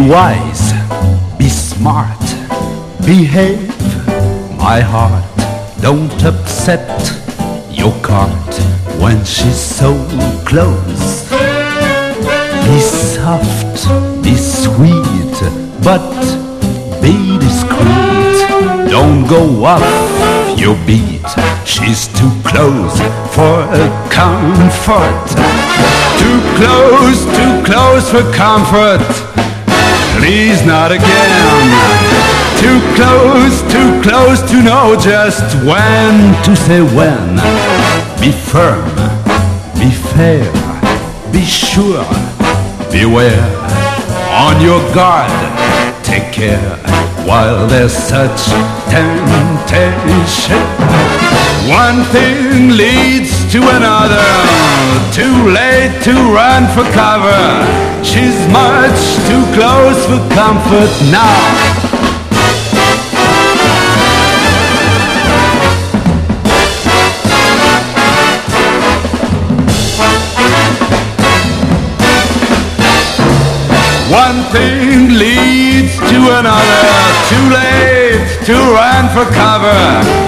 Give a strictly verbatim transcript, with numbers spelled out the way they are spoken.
wise, be smart, behave, my heart. Don't upset your cart when she's so close. Be soft, be sweet, but be discreet. Don't go off your beat, she's too close for comfort. Too close, too close for comfort. Please not again. Too close, too close to know just when to say when. Be firm, be fair, be sure, beware. On your guard, take care while there's such temptation. One thing leads to another. Too late to run for cover. She's much too close for comfort now. One thing leads to another. Too late to run for cover.